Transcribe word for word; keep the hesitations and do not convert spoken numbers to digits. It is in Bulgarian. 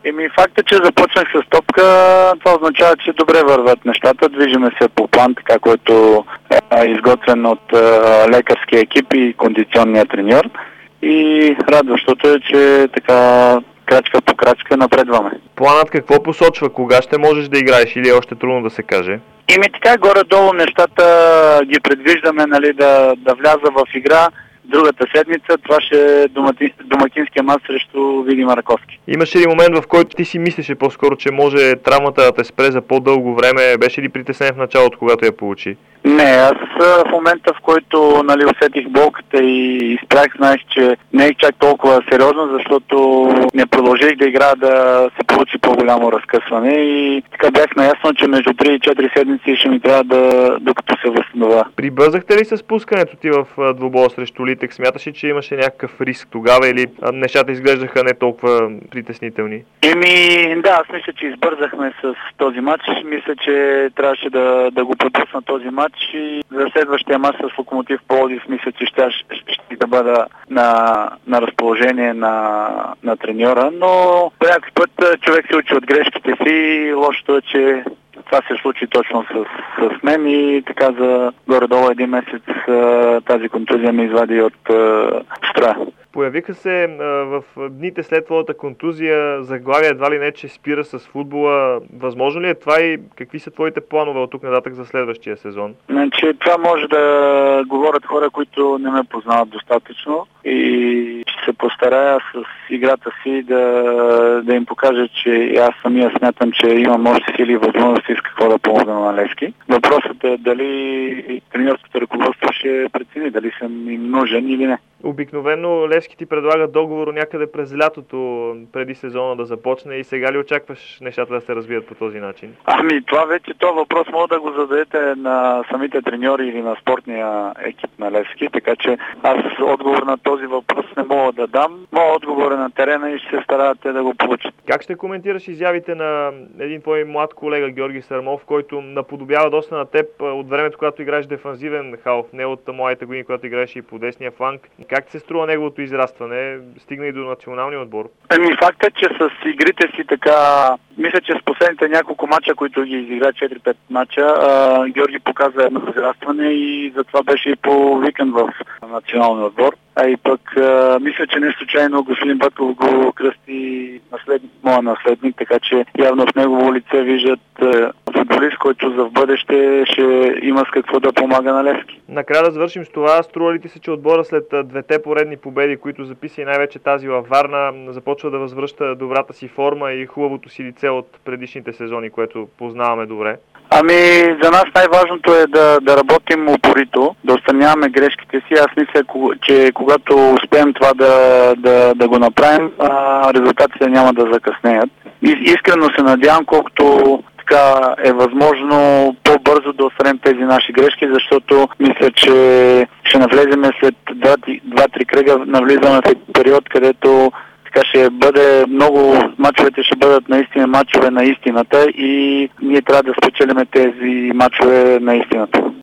Еми факт е, че започнах с топка, това означава, че добре върват нещата, движиме се по план, така който е изготвен от е, лекарския екип и кондиционния треньор. И радващото е, че така крачка по крачка напредваме. Планът какво посочва? Кога ще можеш да играеш или е още трудно да се каже? Ими така горе-долу нещата ги предвиждаме, нали, да, да вляза в игра. Другата седмица това ще е домакинския мач срещу Видин Раковски. Имаше ли момент, в който ти си мислеше по-скоро, че може травмата да те спре за по-дълго време? Беше ли притеснен в началото, когато я получи? Не, аз в момента, в който, нали, усетих болката и изпрях, знаех, че не е чак толкова сериозно, защото не продължих да играя да се получи по-голямо разкъсване и така бях наясно, че между три и четири седмици ще ми трябва да, докато се възстановя. Прибързахте ли с пускането ти в двубоя срещу Литек? Смяташ ли, че имаше някакъв риск тогава или нещата изглеждаха не толкова притеснителни? Еми, да, аз мисля, че избързахме с този матч. Мисля, че трябваше да, да го пропусна този матч и за следващия матч с Локомотив Пловдив мисля, че ще, ще, ще да бъда на, на разположение на, на треньора, но по някакъв път човек се учи от грешките си и лошото е, че това се случи точно с, с мен и така за горе-долу един месец тази контузия ме извади от строя. Появиха се а, в дните след твоята контузия заглавия едва ли не, че спира с футбола. Възможно ли е това и какви са твоите планове от тук нататък за следващия сезон? Значи, това може да говорят хора, които не ме познават достатъчно и ще се постарая с играта си да, да им покажа, че аз самия смятам, че имам още сили и възможности с какво да помогна на Левски. Въпросът е дали треньорското ръководство ще прецени дали съм им нужен или не. Обикновено Левски ти предлага договор някъде през лятото, преди сезона да започне и сега ли очакваш нещата да се развият по този начин? Ами това вече този въпрос може да го зададете на самите треньори или на спортния екип на Левски, така че аз отговор на този въпрос не мога да дам. Моят отговор е на терена и ще се стараят те да го получат. Как ще коментираш изявите на един твой млад колега Георги Сърмов, който наподобява доста на теб от времето, когато играеш дефанзивен халф, не от младите години, когато играеш и по десния фланг? Как се струва неговото израстване? Стигна и до националния отбор? Ами факт е, че с игрите си така, мисля, че с последните няколко мача, които ги изигра, четири-пет мача, а, Георги показа едно израстване и затова беше и по викенд в националния отбор. А и пък а, мисля, че не случайно господин Бъков го кръсти наследник, моя наследник, така че явно в негово лице виждат а, футболист, който за в бъдеще ще има с какво да помага на Левски. Накрая да завършим с това. Струва ли ти се, че отбора след двете поредни победи, които записа и най-вече тази във Варна, започва да възвръща добрата си форма и хубавото си лице от предишните сезони, което познаваме добре? Ами, за нас най-важното е да, да работим упорито, да отстраняваме грешките си. Аз мисля, че когато успеем това да, да, да го направим, а, резултатите няма да закъснеят. И, искрено се надявам, колкото така е възможно по-бързо да отстраним тези наши грешки, защото мисля, че ще навлеземе след два-три кръга, навлизаме в период, където така ще бъде много, мачовете ще бъдат наистина мачове на истината и ние трябва да спечелиме тези мачове на истината.